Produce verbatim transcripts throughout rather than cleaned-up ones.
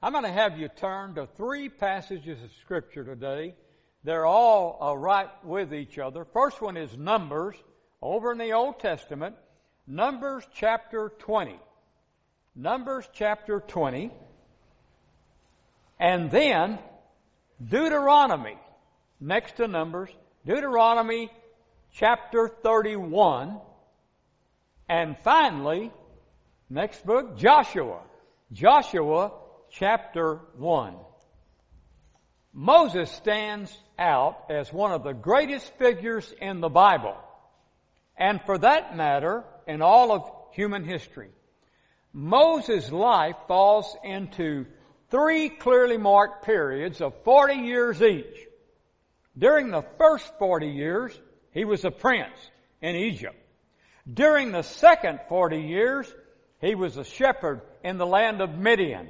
I'm going to have you turn to three passages of Scripture today. They're all uh, right with each other. First one is Numbers, over in the Old Testament. Numbers chapter twenty. Numbers chapter twenty. And then Deuteronomy, next to Numbers. Deuteronomy chapter thirty-one. And finally, next book, Joshua. Joshua chapter one. Moses stands out as one of the greatest figures in the Bible, and for that matter, in all of human history. Moses' life falls into three clearly marked periods of forty years each. During the first forty years, he was a prince in Egypt. During the second forty years, he was a shepherd in the land of Midian.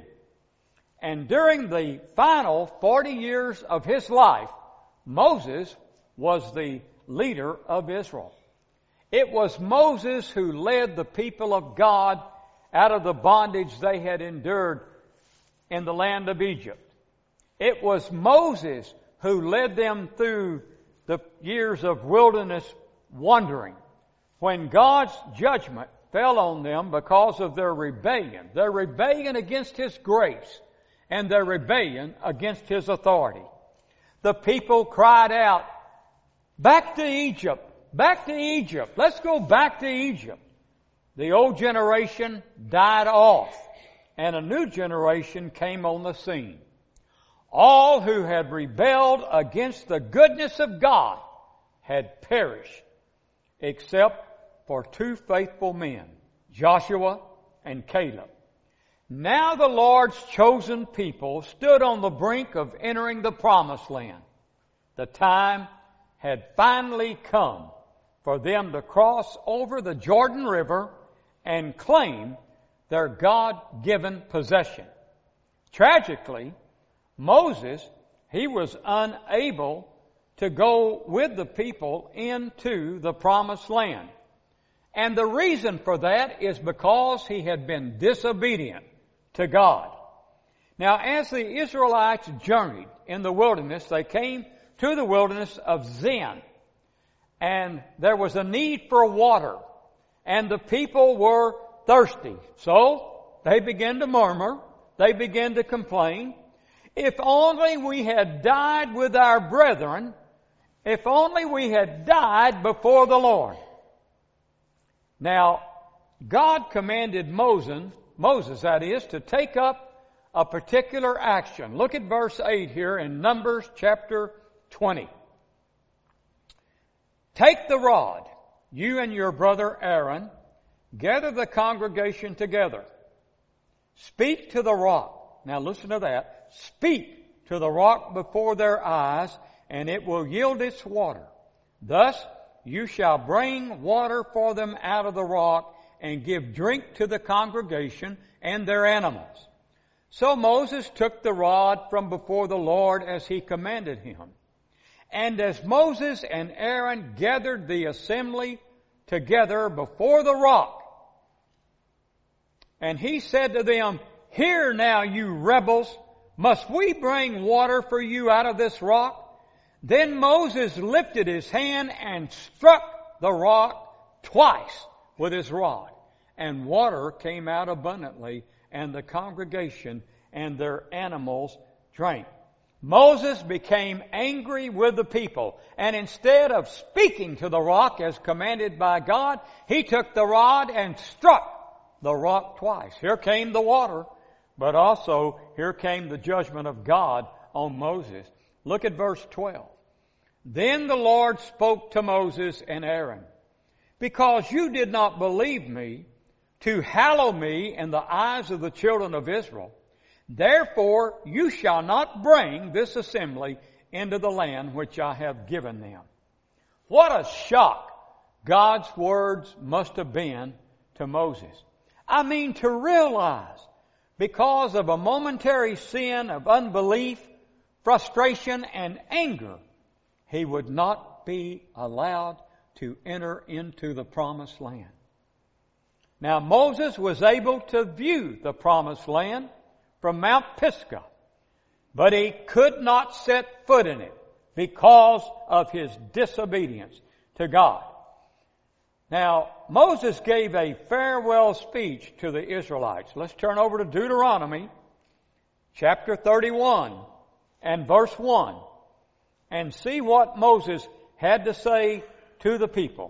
And during the final forty years of his life, Moses was the leader of Israel. It was Moses who led the people of God out of the bondage they had endured in the land of Egypt. It was Moses who led them through the years of wilderness wandering, when God's judgment fell on them because of their rebellion, their rebellion against His grace, and their rebellion against His authority. The people cried out, "Back to Egypt! Back to Egypt! Let's go back to Egypt!" The old generation died off, and a new generation came on the scene. All who had rebelled against the goodness of God had perished, except for two faithful men, Joshua and Caleb. Now the Lord's chosen people stood on the brink of entering the promised land. The time had finally come for them to cross over the Jordan River and claim their God-given possession. Tragically, Moses, he was unable to go with the people into the promised land. And the reason for that is because he had been disobedient to God. Now, as the Israelites journeyed in the wilderness, they came to the wilderness of Zin. And there was a need for water. And the people were thirsty. So, they began to murmur. They began to complain. If only we had died with our brethren. If only we had died before the Lord. Now, God commanded Moses, Moses that is, to take up a particular action. Look at verse eight here in Numbers chapter twenty. Take the rod, you and your brother Aaron, gather the congregation together. Speak to the rock. Now listen to that. Speak to the rock before their eyes, and it will yield its water. Thus you shall bring water for them out of the rock and give drink to the congregation and their animals. So Moses took the rod from before the Lord as he commanded him. And as Moses and Aaron gathered the assembly together before the rock, and he said to them, "Hear now, you rebels, must we bring water for you out of this rock?" Then Moses lifted his hand and struck the rock twice with his rod, and water came out abundantly, and the congregation and their animals drank. Moses became angry with the people, and instead of speaking to the rock as commanded by God, he took the rod and struck the rock twice. Here came the water, but also here came the judgment of God on Moses. Look at verse twelve. Then the Lord spoke to Moses and Aaron, "Because you did not believe me to hallow me in the eyes of the children of Israel, therefore you shall not bring this assembly into the land which I have given them." What a shock God's words must have been to Moses. I mean, to realize, because of a momentary sin of unbelief, frustration, and anger, he would not be allowed to enter into the promised land. Now, Moses was able to view the promised land from Mount Pisgah, but he could not set foot in it because of his disobedience to God. Now, Moses gave a farewell speech to the Israelites. Let's turn over to Deuteronomy chapter thirty-one and verse one and see what Moses had to say to the people.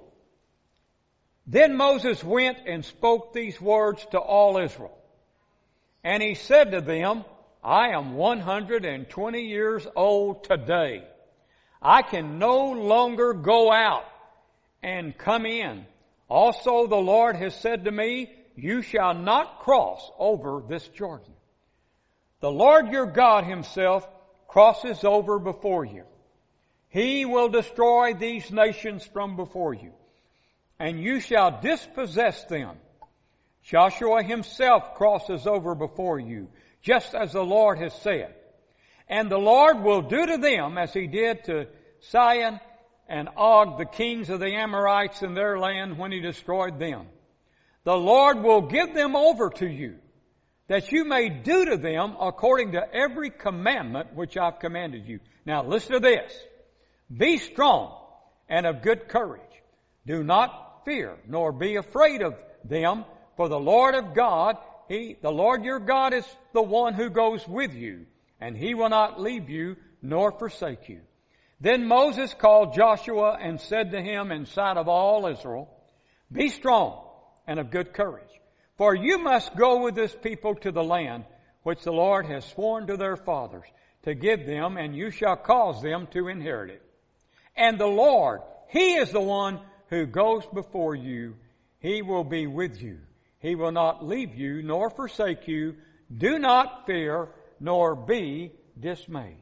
Then Moses went and spoke these words to all Israel. And he said to them, I am one hundred twenty years old today. I can no longer go out and come in. Also the Lord has said to me, you shall not cross over this Jordan. The Lord your God himself crosses over before you. He will destroy these nations from before you, and you shall dispossess them. Joshua himself crosses over before you, just as the Lord has said. And the Lord will do to them as he did to Sihon and Og, the kings of the Amorites in their land when he destroyed them. The Lord will give them over to you, that you may do to them according to every commandment which I've commanded you. Now listen to this. Be strong and of good courage. Do not fear, nor be afraid of them, for the Lord of God, He, the Lord your God is the one who goes with you, and He will not leave you nor forsake you. Then Moses called Joshua and said to him in sight of all Israel, be strong and of good courage, for you must go with this people to the land which the Lord has sworn to their fathers to give them, and you shall cause them to inherit it. And the Lord, He is the one who goes before you. He will be with you. He will not leave you nor forsake you. Do not fear nor be dismayed.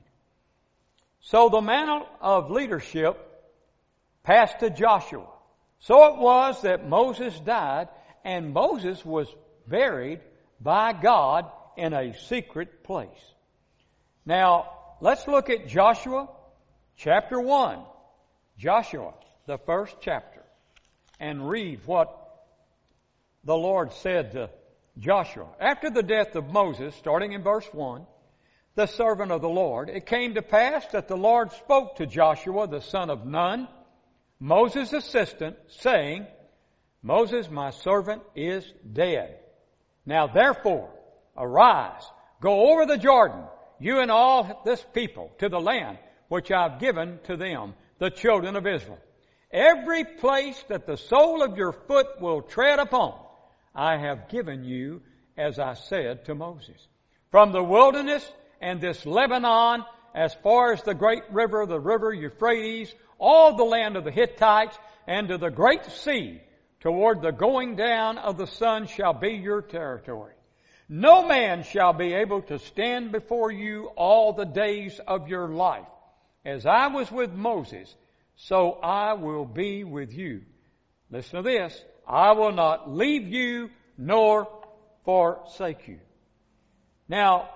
So the mantle of leadership passed to Joshua. So it was that Moses died, and Moses was buried by God in a secret place. Now, let's look at Joshua chapter one. Joshua, the first chapter, and read what the Lord said to Joshua. After the death of Moses, starting in verse one, the servant of the Lord, it came to pass that the Lord spoke to Joshua, the son of Nun, Moses' assistant, saying, Moses, my servant, is dead. Now therefore, arise, go over the Jordan, you and all this people, to the land which I've given to them, the children of Israel. Every place that the sole of your foot will tread upon, I have given you, as I said to Moses. From the wilderness and this Lebanon, as far as the great river, the river Euphrates, all the land of the Hittites, and to the great sea, toward the going down of the sun shall be your territory. No man shall be able to stand before you all the days of your life. As I was with Moses, so I will be with you. Listen to this. I will not leave you nor forsake you. Now,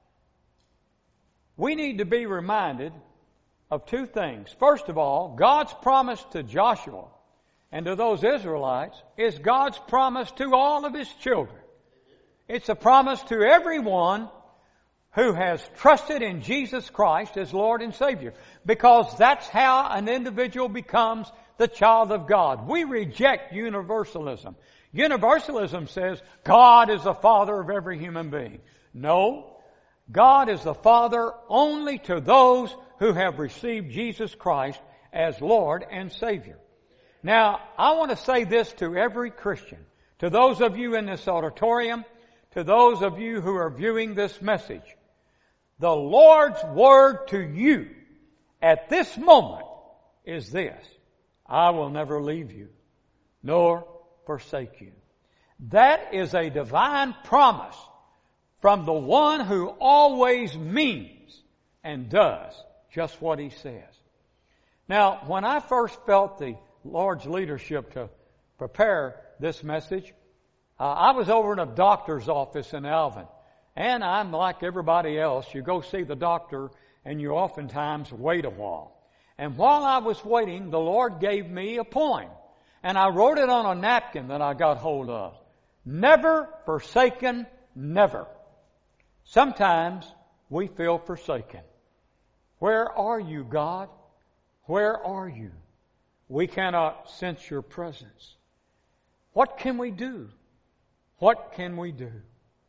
we need to be reminded of two things. First of all, God's promise to Joshua and to those Israelites is God's promise to all of His children. It's a promise to everyone who has trusted in Jesus Christ as Lord and Savior, because that's how an individual becomes the child of God. We reject universalism. Universalism says God is the Father of every human being. No, God is the Father only to those who have received Jesus Christ as Lord and Savior. Now, I want to say this to every Christian, to those of you in this auditorium, to those of you who are viewing this message. The Lord's word to you at this moment is this: I will never leave you, nor forsake you. That is a divine promise from the one who always means and does just what He says. Now, when I first felt the Lord's leadership to prepare this message, uh, I was over in a doctor's office in Alvin. And I'm like everybody else. You go see the doctor and you oftentimes wait a while. And while I was waiting, the Lord gave me a poem. And I wrote it on a napkin that I got hold of. Never forsaken, never. Sometimes we feel forsaken. Where are you, God? Where are you? We cannot sense your presence. What can we do? What can we do?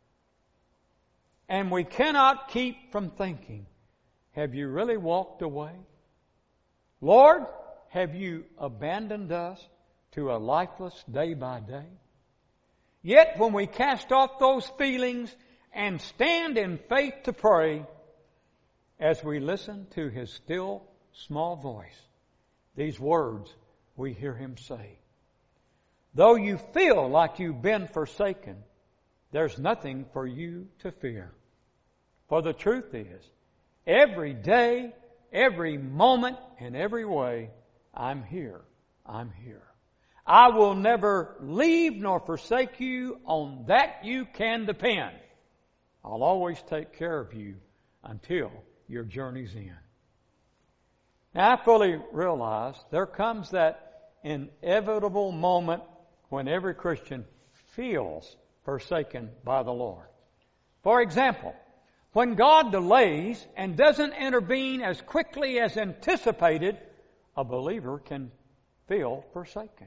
And we cannot keep from thinking, have you really walked away? Lord, have you abandoned us to a lifeless day by day? Yet when we cast off those feelings and stand in faith to pray, as we listen to His still small voice, these words we hear Him say. Though you feel like you've been forsaken, there's nothing for you to fear. For the truth is, every day, every moment, and every way, I'm here. I'm here. I will never leave nor forsake you. On that you can depend. I'll always take care of you until your journey's end. Now, I fully realize there comes that inevitable moment when every Christian feels forsaken by the Lord. For example, when God delays and doesn't intervene as quickly as anticipated, a believer can feel forsaken.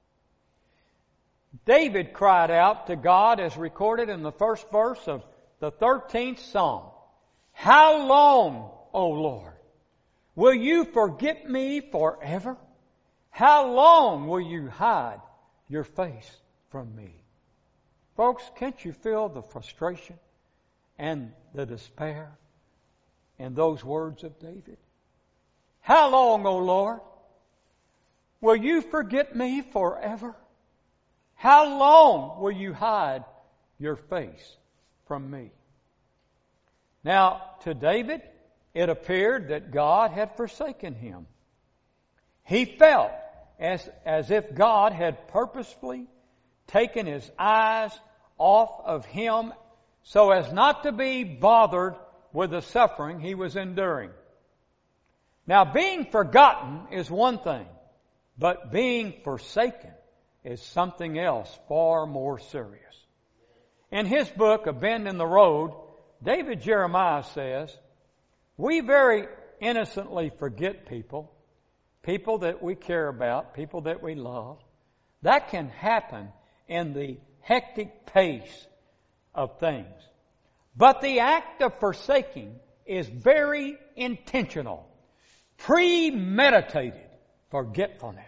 David cried out to God as recorded in the first verse of the thirteenth Psalm. How long, O Lord, will you forget me forever? How long will you hide your face from me? Folks, can't you feel the frustration and the despair in those words of David? How long, O Lord, will you forget me forever? How long will you hide your face from me? Now, to David, it appeared that God had forsaken him. He felt as, as if God had purposefully taken His eyes off of him so as not to be bothered with the suffering he was enduring. Now, being forgotten is one thing, but being forsaken is something else far more serious. In his book, A Bend in the Road, David Jeremiah says, we very innocently forget people, people that we care about, people that we love. That can happen in the hectic pace of things. But the act of forsaking is very intentional, premeditated forgetfulness.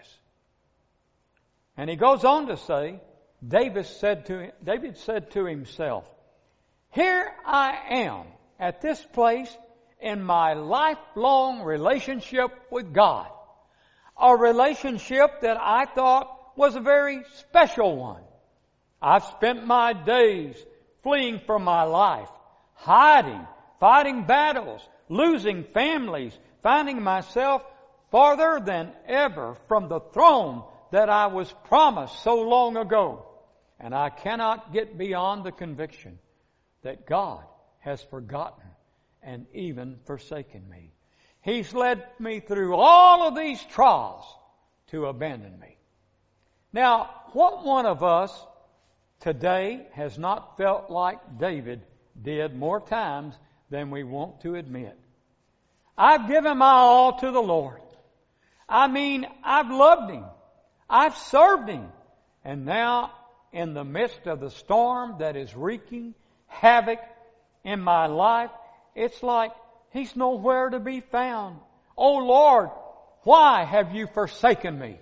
And he goes on to say, David said to, David said to himself, here I am at this place in my lifelong relationship with God. A relationship that I thought was a very special one. I've spent my days fleeing from my life, hiding, fighting battles, losing families, finding myself farther than ever from the throne that I was promised so long ago. And I cannot get beyond the conviction that God has forgotten and even forsaken me. He's led me through all of these trials to abandon me. Now, what one of us today has not felt like David did more times than we want to admit? I've given my all to the Lord. I mean, I've loved Him. I've served Him. And now, in the midst of the storm that is wreaking havoc in my life, it's like He's nowhere to be found. Oh Lord, why have you forsaken me?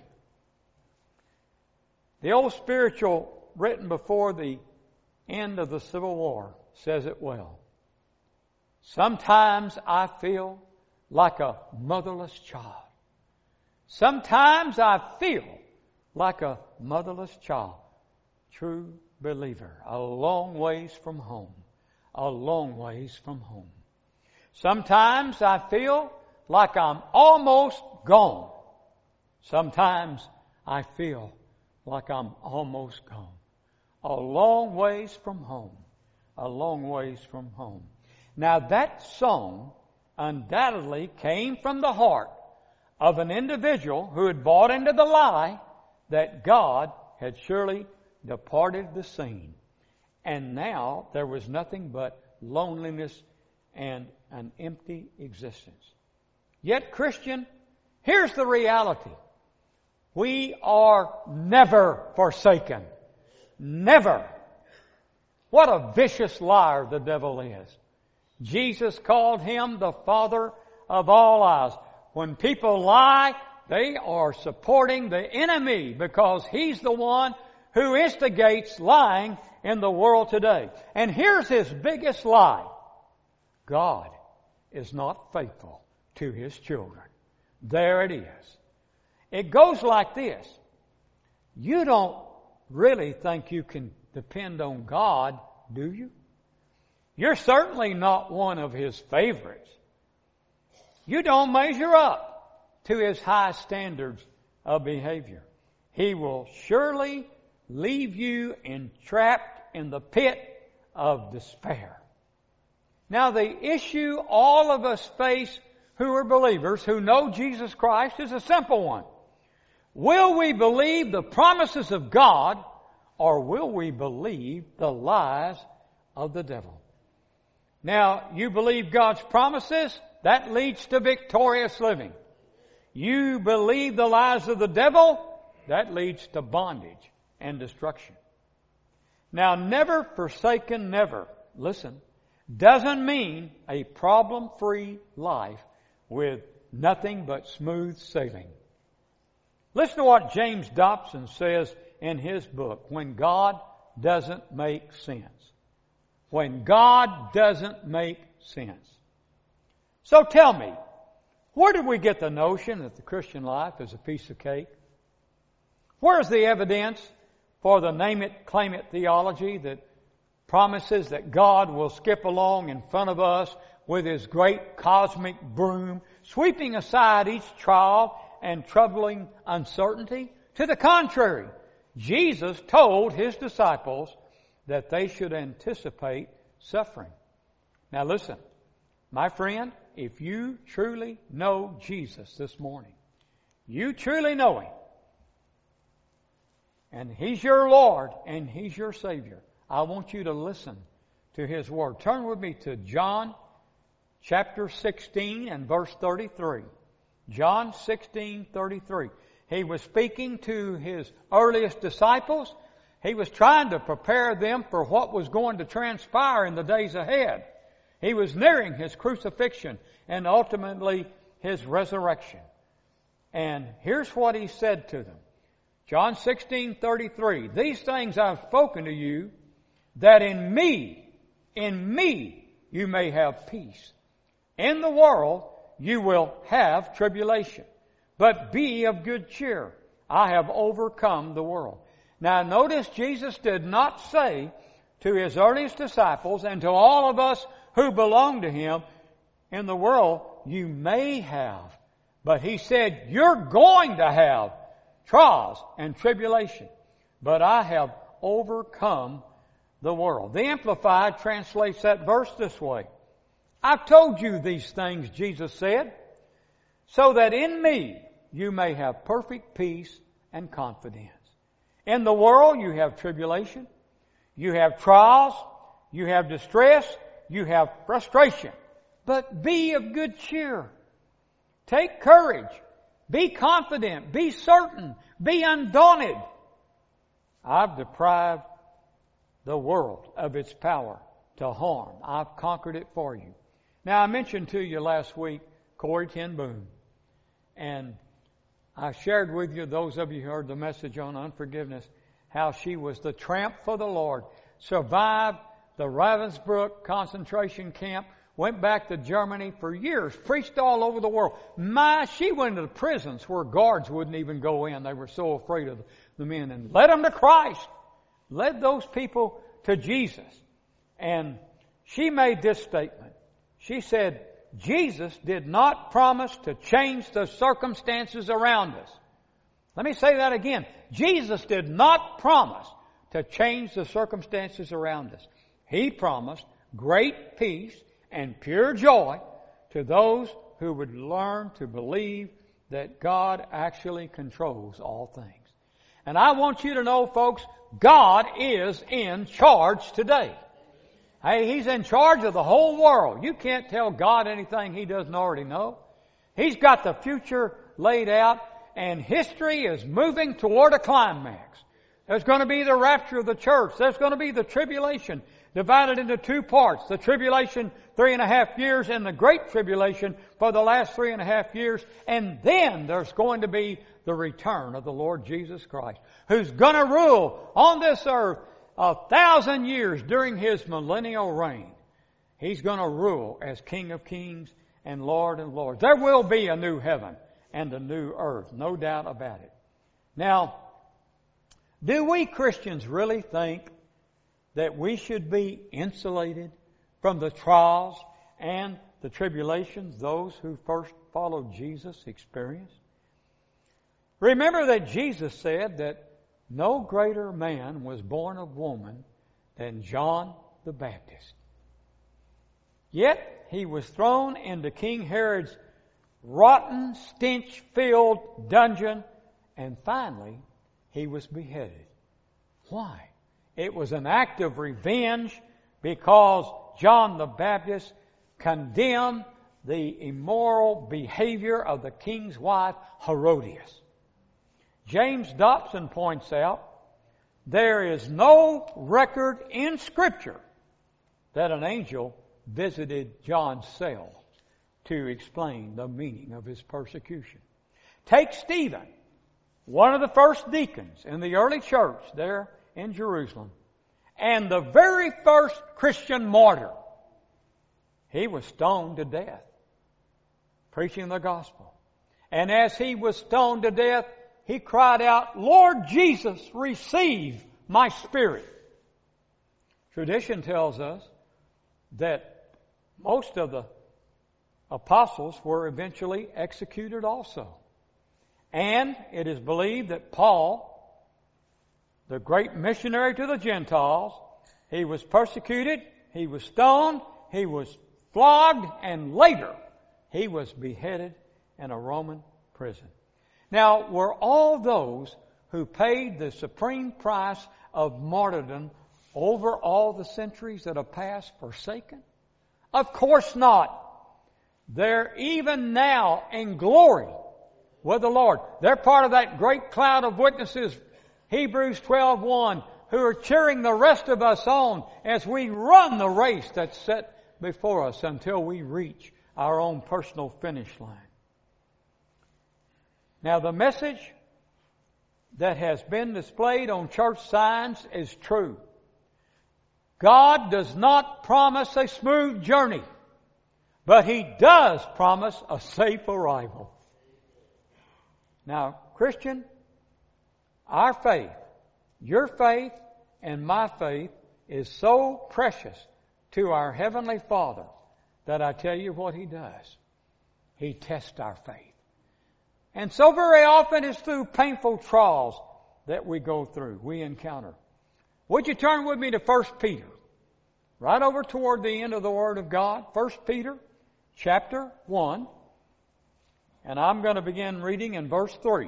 The old spiritual written before the end of the Civil War says it well. Sometimes I feel like a motherless child. Sometimes I feel like a motherless child. True believer, a long ways from home. A long ways from home. Sometimes I feel like I'm almost gone. Sometimes I feel like I'm almost gone. A long ways from home. A long ways from home. Now that song undoubtedly came from the heart of an individual who had bought into the lie that God had surely departed the scene. And now there was nothing but loneliness, and an empty existence. Yet, Christian, here's the reality. We are never forsaken. Never. What a vicious liar the devil is. Jesus called him the father of all lies. When people lie, they are supporting the enemy because he's the one who instigates lying in the world today. And here's his biggest lie. God is not faithful to His children. There it is. It goes like this. You don't really think you can depend on God, do you? You're certainly not one of His favorites. You don't measure up to His high standards of behavior. He will surely leave you entrapped in the pit of despair. Now, the issue all of us face who are believers, who know Jesus Christ, is a simple one. Will we believe the promises of God, or will we believe the lies of the devil? Now, you believe God's promises, that leads to victorious living. You believe the lies of the devil, that leads to bondage and destruction. Now, never forsaken, never, listen, doesn't mean a problem-free life with nothing but smooth sailing. Listen to what James Dobson says in his book, When God Doesn't Make Sense. When God doesn't make sense. So tell me, where did we get the notion that the Christian life is a piece of cake? Where's the evidence for the name it, claim it theology that promises that God will skip along in front of us with His great cosmic broom, sweeping aside each trial and troubling uncertainty? To the contrary, Jesus told His disciples that they should anticipate suffering. Now listen, my friend, if you truly know Jesus this morning, you truly know Him, and He's your Lord and He's your Savior, I want you to listen to His Word. Turn with me to John chapter sixteen and verse thirty-three. John sixteen, thirty-three. He was speaking to His earliest disciples. He was trying to prepare them for what was going to transpire in the days ahead. He was nearing His crucifixion and ultimately His resurrection. And here's what He said to them. John sixteen, thirty-three. These things I've spoken to you, that in me, in me, you may have peace. In the world, you will have tribulation. But be of good cheer. I have overcome the world. Now notice Jesus did not say to His earliest disciples and to all of us who belong to Him, in the world you may have. But He said, you're going to have trials and tribulation. But I have overcome the world. The Amplified translates that verse this way. I've told you these things, Jesus said, so that in me you may have perfect peace and confidence. In the world you have tribulation, you have trials, you have distress, you have frustration. But be of good cheer. Take courage. Be confident. Be certain. Be undaunted. I've deprived the world of its power to harm. I've conquered it for you. Now, I mentioned to you last week Corrie ten Boom. And I shared with you, those of you who heard the message on unforgiveness, how she was the tramp for the Lord, survived the Ravensbrück concentration camp, went back to Germany for years, preached all over the world. My, she went into the prisons where guards wouldn't even go in. They were so afraid of the men, and led them to Christ. Led those people to Jesus. And she made this statement. She said, Jesus did not promise to change the circumstances around us. Let me say that again. Jesus did not promise to change the circumstances around us. He promised great peace and pure joy to those who would learn to believe that God actually controls all things. And I want you to know, folks, God is in charge today. Hey, He's in charge of the whole world. You can't tell God anything He doesn't already know. He's got the future laid out, and history is moving toward a climax. There's going to be the rapture of the church. There's going to be the tribulation divided into two parts. The tribulation, three and a half years, and the great tribulation for the last three and a half years. And then there's going to be the return of the Lord Jesus Christ, who's going to rule on this earth a thousand years during His millennial reign. He's going to rule as King of Kings and Lord of Lords. There will be a new heaven and a new earth, no doubt about it. Now, do we Christians really think that we should be insulated from the trials and the tribulations those who first followed Jesus experienced? Remember that Jesus said that no greater man was born of woman than John the Baptist. Yet he was thrown into King Herod's rotten, stench-filled dungeon, and finally he was beheaded. Why? It was an act of revenge because John the Baptist condemned the immoral behavior of the king's wife, Herodias. James Dobson points out, there is no record in Scripture that an angel visited John's cell to explain the meaning of his persecution. Take Stephen, one of the first deacons in the early church there in Jerusalem, and the very first Christian martyr. He was stoned to death, preaching the gospel. And as he was stoned to death, he cried out, "Lord Jesus, receive my spirit." Tradition tells us that most of the apostles were eventually executed also. And it is believed that Paul, the great missionary to the Gentiles, he was persecuted, he was stoned, he was flogged, and later he was beheaded in a Roman prison. Now, were all those who paid the supreme price of martyrdom over all the centuries that have passed forsaken? Of course not. They're even now in glory with the Lord. They're part of that great cloud of witnesses, Hebrews twelve one, who are cheering the rest of us on as we run the race that's set before us until we reach our own personal finish line. Now, the message that has been displayed on church signs is true. God does not promise a smooth journey, but He does promise a safe arrival. Now, Christian, our faith, your faith and my faith is so precious to our Heavenly Father that I tell you what He does. He tests our faith. And so very often it's through painful trials that we go through, we encounter. Would you turn with me to First Peter? Right over toward the end of the Word of God. First Peter chapter one. And I'm going to begin reading in verse three.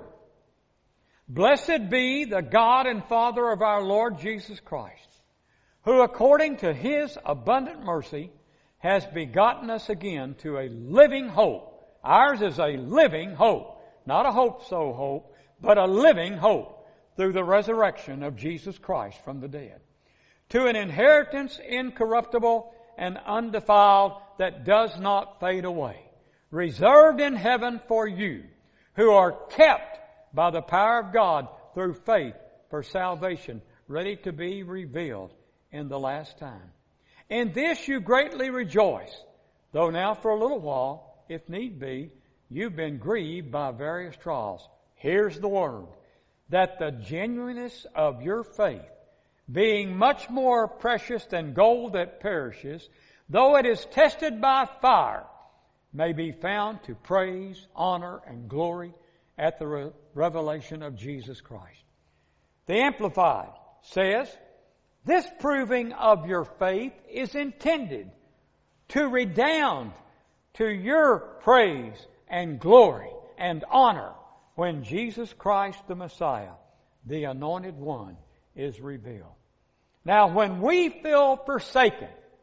Blessed be the God and Father of our Lord Jesus Christ, who according to His abundant mercy has begotten us again to a living hope. Ours is a living hope. Not a hope-so hope, but a living hope through the resurrection of Jesus Christ from the dead. To an inheritance incorruptible and undefiled that does not fade away, reserved in heaven for you, who are kept by the power of God through faith for salvation, ready to be revealed in the last time. In this you greatly rejoice, though now for a little while, if need be, you've been grieved by various trials. Here's the word, that the genuineness of your faith, being much more precious than gold that perishes, though it is tested by fire, may be found to praise, honor, and glory at the re- revelation of Jesus Christ. The Amplified says, this proving of your faith is intended to redound to your praise and glory and honor when Jesus Christ the Messiah, the Anointed One, is revealed. Now, when we feel forsaken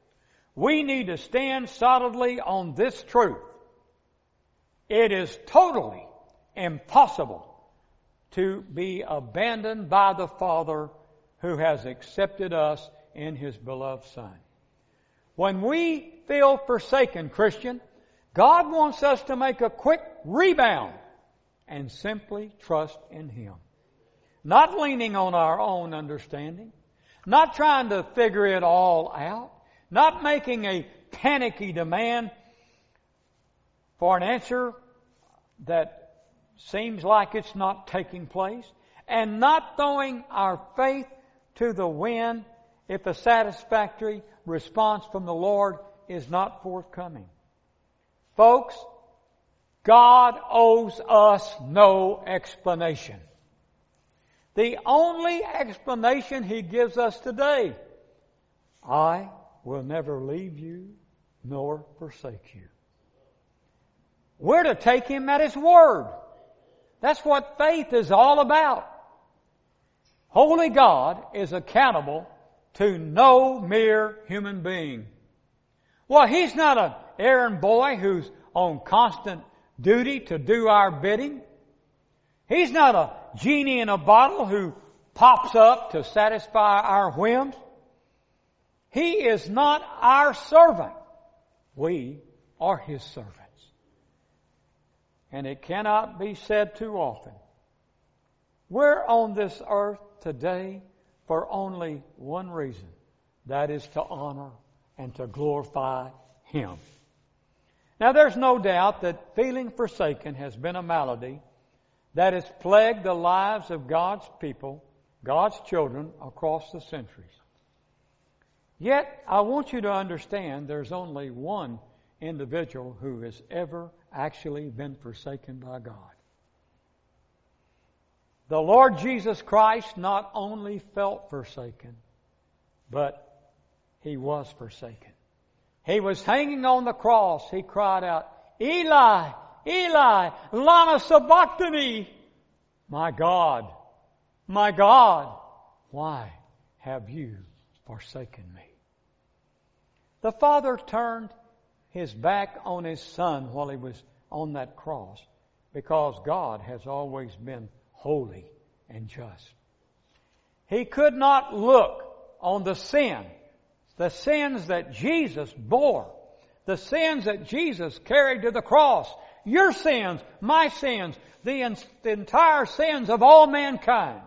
We need to stand solidly on this truth. It is totally impossible to be abandoned by the Father who has accepted us in His beloved Son. When we feel forsaken, Christian, God wants us to make a quick rebound and simply trust in Him. Not leaning on our own understanding, not trying to figure it all out, not making a panicky demand for an answer that seems like it's not taking place, and not throwing our faith to the wind if a satisfactory response from the Lord is not forthcoming. Folks, God owes us no explanation. The only explanation He gives us today, I will never leave you nor forsake you. We're to take Him at His word. That's what faith is all about. Holy God is accountable to no mere human being. Well, He's not an errand boy who's on constant duty to do our bidding. He's not a genie in a bottle who pops up to satisfy our whims. He is not our servant. We are His servants. And it cannot be said too often. We're on this earth today for only one reason. That is to honor and to glorify Him. Now there's no doubt that feeling forsaken has been a malady that has plagued the lives of God's people, God's children, across the centuries. Yet, I want you to understand there's only one individual who has ever actually been forsaken by God. The Lord Jesus Christ not only felt forsaken, but He was forsaken. He was hanging on the cross. He cried out, Eli, Eli, lama sabachthani. My God, my God, why have you forsaken me? The Father turned His back on His Son while He was on that cross because God has always been holy and just. He could not look on the sin, the sins that Jesus bore, the sins that Jesus carried to the cross, your sins, my sins, the, in, the entire sins of all mankind.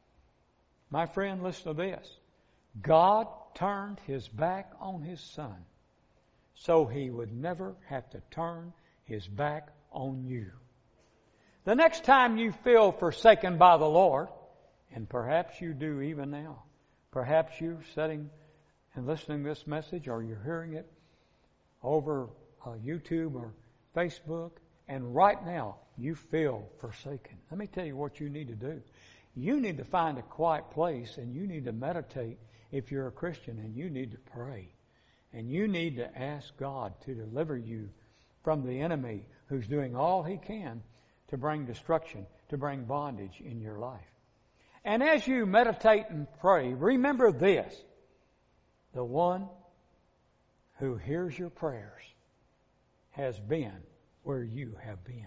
My friend, listen to this. God turned His back on His Son so He would never have to turn His back on you. The next time you feel forsaken by the Lord, and perhaps you do even now, perhaps you're sitting and listening to this message, or you're hearing it over uh, YouTube or Facebook, and right now you feel forsaken. Let me tell you what you need to do. You need to find a quiet place, and you need to meditate if you're a Christian, and you need to pray. And you need to ask God to deliver you from the enemy who's doing all he can to bring destruction, to bring bondage in your life. And as you meditate and pray, remember this. The one who hears your prayers has been where you have been.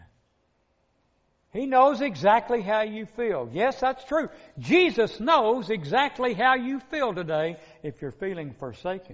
He knows exactly how you feel. Yes, that's true. Jesus knows exactly how you feel today if you're feeling forsaken.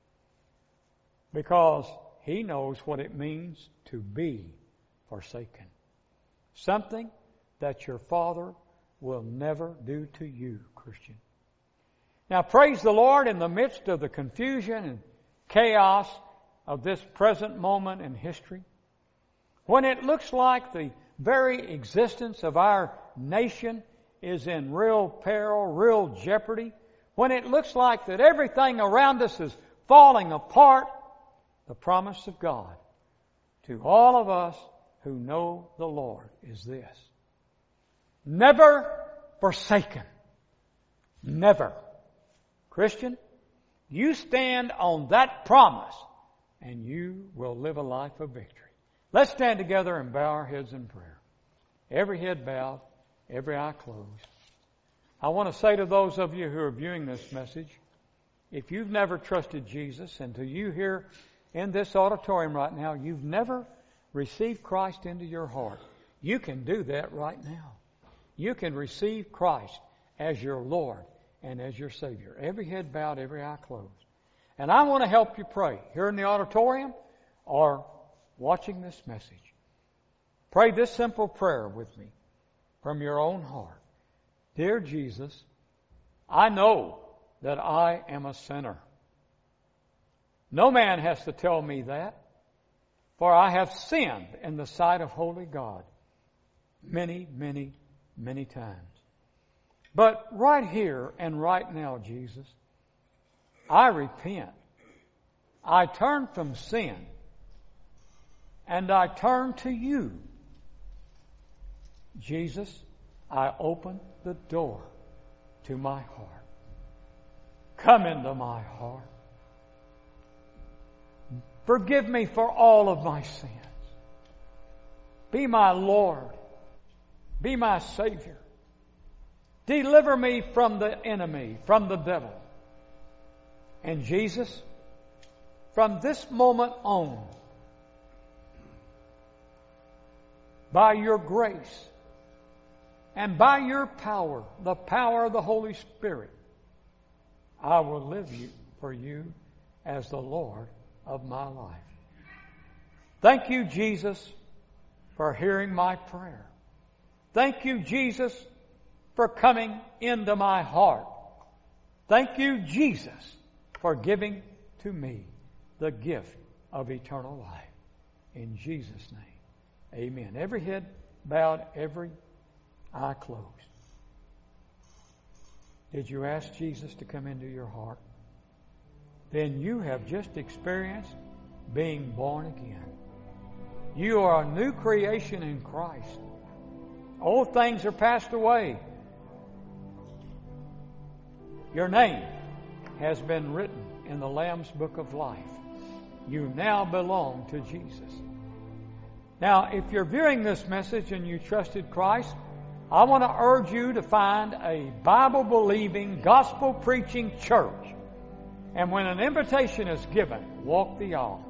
Because He knows what it means to be forsaken. Something that your Father will never do to you, Christian. Now, praise the Lord, in the midst of the confusion and chaos of this present moment in history, when it looks like the very existence of our nation is in real peril, real jeopardy, when it looks like that everything around us is falling apart, the promise of God to all of us who know the Lord is this. Never forsaken. Never. Christian, you stand on that promise and you will live a life of victory. Let's stand together and bow our heads in prayer. Every head bowed, every eye closed. I want to say to those of you who are viewing this message, if you've never trusted Jesus, and to you here in this auditorium right now, you've never received Christ into your heart, you can do that right now. You can receive Christ as your Lord and as your Savior. Every head bowed, every eye closed. And I want to help you pray here in the auditorium or watching this message. Pray this simple prayer with me from your own heart. Dear Jesus, I know that I am a sinner. No man has to tell me that, for I have sinned in the sight of holy God many, many, many times. But right here and right now, Jesus, I repent. I turn from sin and I turn to you. Jesus, I open the door to my heart. Come into my heart. Forgive me for all of my sins. Be my Lord. Be my Savior. Deliver me from the enemy, from the devil. And Jesus, from this moment on, by your grace and by your power, the power of the Holy Spirit, I will live you, for you as the Lord of my life. Thank you, Jesus, for hearing my prayer. Thank you, Jesus, for coming into my heart. Thank you, Jesus, for giving to me the gift of eternal life. In Jesus' name, amen. Every head bowed, every eye closed. Did you ask Jesus to come into your heart? Then you have just experienced being born again. You are a new creation in Christ. Old things are passed away. Your name has been written in the Lamb's Book of Life. You now belong to Jesus. Now, if you're viewing this message and you trusted Christ, I want to urge you to find a Bible-believing, gospel-preaching church. And when an invitation is given, walk the aisle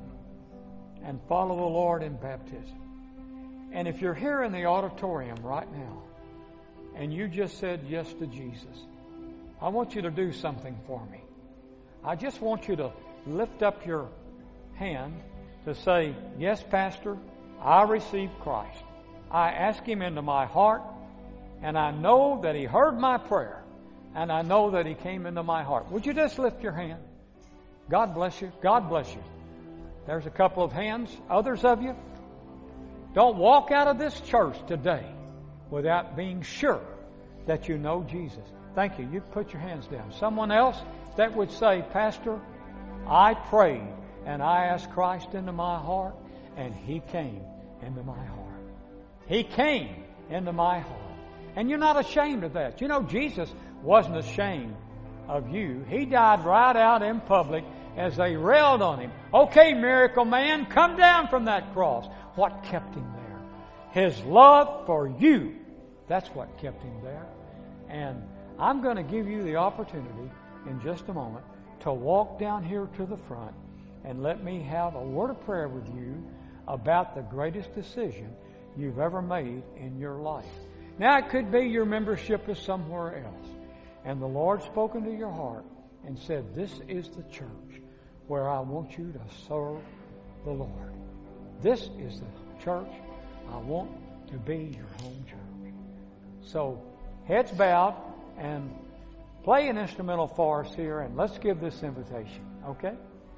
and follow the Lord in baptism. And if you're here in the auditorium right now and you just said yes to Jesus, I want you to do something for me. I just want you to lift up your hand to say, yes, Pastor, I received Christ. I asked Him into my heart, and I know that He heard my prayer, and I know that He came into my heart. Would you just lift your hand? God bless you. God bless you. There's a couple of hands. Others of you, don't walk out of this church today without being sure that you know Jesus. Thank you. You put your hands down. Someone else that would say, Pastor, I prayed and I asked Christ into my heart, and He came into my heart. He came into my heart. And you're not ashamed of that. You know, Jesus wasn't ashamed of you. He died right out in public as they railed on Him. Okay, miracle man, come down from that cross. What kept Him there? His love for you. That's what kept Him there. And I'm going to give you the opportunity in just a moment to walk down here to the front and let me have a word of prayer with you about the greatest decision you've ever made in your life. Now, it could be your membership is somewhere else, and the Lord spoke into your heart and said, this is the church where I want you to serve the Lord. This is the church I want to be your home church. So, heads bowed, and play an instrumental for us here, and let's give this invitation, okay?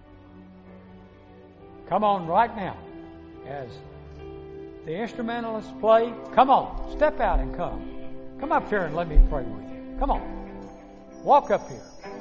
Come on right now. As the instrumentalists play, come on, step out and come. Come up here and let me pray with you. Come on. Walk up here.